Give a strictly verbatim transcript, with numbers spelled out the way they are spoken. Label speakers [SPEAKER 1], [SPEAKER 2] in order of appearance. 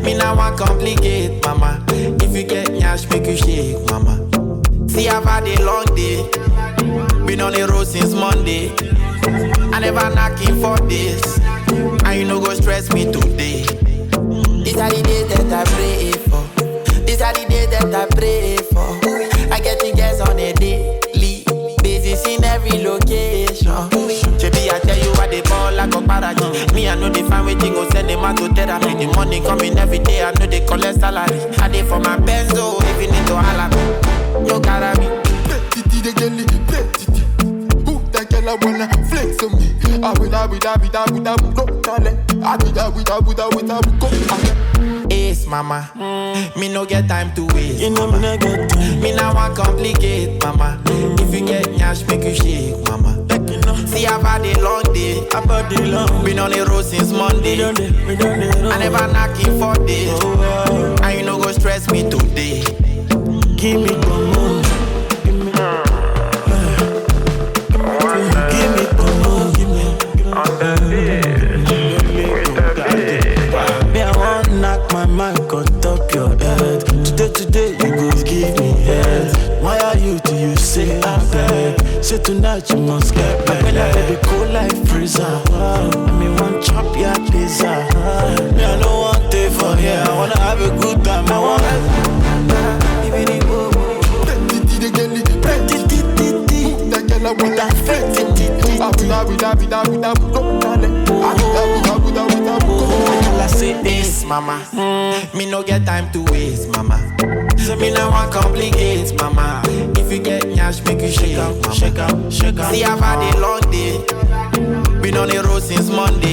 [SPEAKER 1] Me now want complicate, mama. If you get nyash, make you shake, mama. See, I've had a long day. Been on the road since Monday. I never knocking for this. And you no go stress me today. These are the days that I pray for. These are the days that I pray for. I get the guests on a daily basis in every location. J B, I tell you what they ball like a paragi. Me, I know they find waiting, go send them out to therapy. The money coming every day, I know they collect salary. I did for my benzo, even into Alabama. No carry me.
[SPEAKER 2] Titi the girl, titi. Who that girl I wanna flex on me? I would, I would, I would, I would, I would go talent. I would, I would, I would, I would, I would go.
[SPEAKER 1] Ace, mama. Mm. Me no get time to waste.
[SPEAKER 3] You know me no get time.
[SPEAKER 1] Me now want complicate, mama. Mm. If you get nyash, make you shake, mama.
[SPEAKER 3] Like you know.
[SPEAKER 1] See, I've had a long day.
[SPEAKER 3] I've had a long.
[SPEAKER 1] Been on the road since Monday.
[SPEAKER 3] We done it, we done it.
[SPEAKER 1] I never knocking for this.
[SPEAKER 3] Oh, oh.
[SPEAKER 1] And you no go stress me today.
[SPEAKER 3] Give me the moon. Give me the Give me the moon. Give me on the Me, I want knock my mic on top your head. Today, today, you go give me head. Why are you do you say I beg? Say tonight you must get back. When I baby cool like freezer. I mean one chop ya pizza. Me, I don't want it for here. I wanna have a good time. I wanna even if
[SPEAKER 2] Titi the girl, titi, titi. That girl I wanna flex on me. I would, I would, I would, I would, I would go talent. I would, I would, I would, I would, I would go.
[SPEAKER 1] I say this, mama. Mm. Me no get time to waste, mama. So me now want complicate, mama. If you get nyash, make you shake out,
[SPEAKER 3] shake out, shake out.
[SPEAKER 1] See, I've had a long day. Been on the road since Monday.